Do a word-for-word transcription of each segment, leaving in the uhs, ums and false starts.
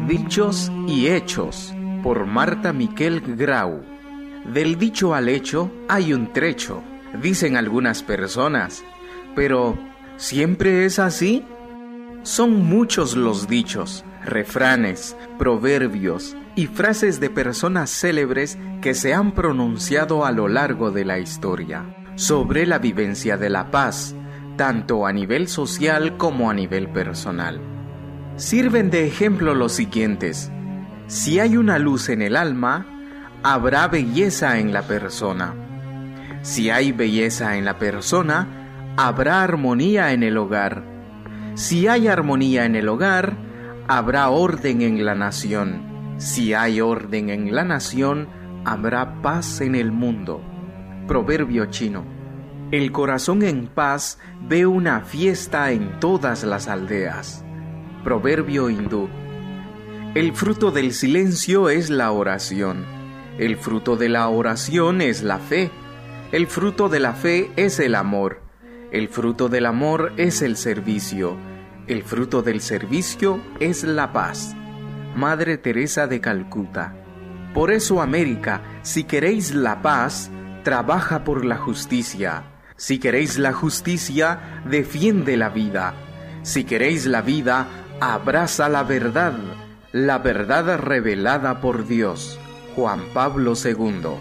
Dichos y hechos, por Marta Miquel Grau. Del dicho al hecho hay un trecho, dicen algunas personas, pero ¿siempre es así? Son muchos los dichos, refranes, proverbios y frases de personas célebres que se han pronunciado a lo largo de la historia sobre la vivencia de la paz, tanto a nivel social como a nivel personal. Sirven de ejemplo los siguientes: si hay una luz en el alma, habrá belleza en la persona. Si hay belleza en la persona, habrá armonía en el hogar. Si hay armonía en el hogar, habrá orden en la nación. Si hay orden en la nación, habrá paz en el mundo. Proverbio chino. El corazón en paz ve una fiesta en todas las aldeas. Proverbio hindú. El fruto del silencio es la oración. El fruto de la oración es la fe. El fruto de la fe es el amor. El fruto del amor es el servicio. El fruto del servicio es la paz. Madre Teresa de Calcuta. Por eso, América, si queréis la paz, trabaja por la justicia. Si queréis la justicia, defiende la vida. Si queréis la vida, abraza la verdad, la verdad revelada por Dios. Juan Pablo segundo.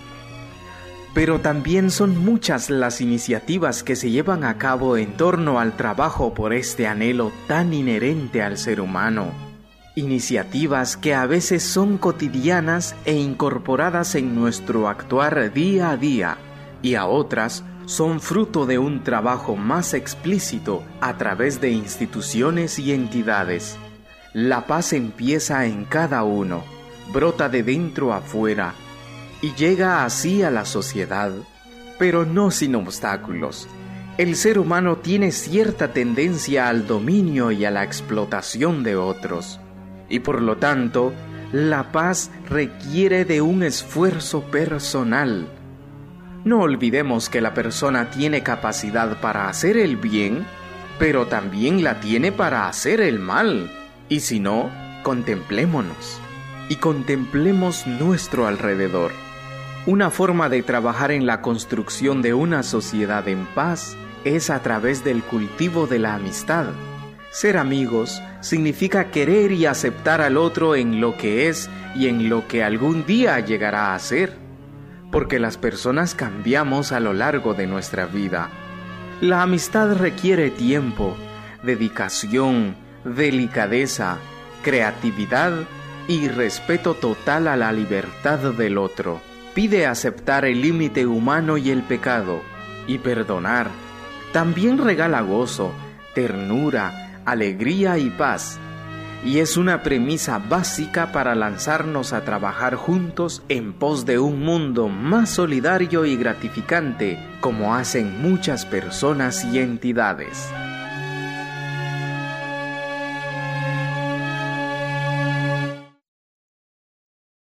Pero también son muchas las iniciativas que se llevan a cabo en torno al trabajo por este anhelo tan inherente al ser humano. Iniciativas que a veces son cotidianas e incorporadas en nuestro actuar día a día, y a otras son fruto de un trabajo más explícito a través de instituciones y entidades. La paz empieza en cada uno, brota de dentro a fuera y llega así a la sociedad, pero no sin obstáculos. El ser humano tiene cierta tendencia al dominio y a la explotación de otros, y por lo tanto, la paz requiere de un esfuerzo personal. No olvidemos que la persona tiene capacidad para hacer el bien, pero también la tiene para hacer el mal. Y si no, contemplémonos y contemplemos nuestro alrededor. Una forma de trabajar en la construcción de una sociedad en paz es a través del cultivo de la amistad. Ser amigos significa querer y aceptar al otro en lo que es y en lo que algún día llegará a ser, porque las personas cambiamos a lo largo de nuestra vida. La amistad requiere tiempo, dedicación, delicadeza, creatividad y respeto total a la libertad del otro. Pide aceptar el límite humano y el pecado, y perdonar. También regala gozo, ternura, alegría y paz. Y es una premisa básica para lanzarnos a trabajar juntos en pos de un mundo más solidario y gratificante, como hacen muchas personas y entidades.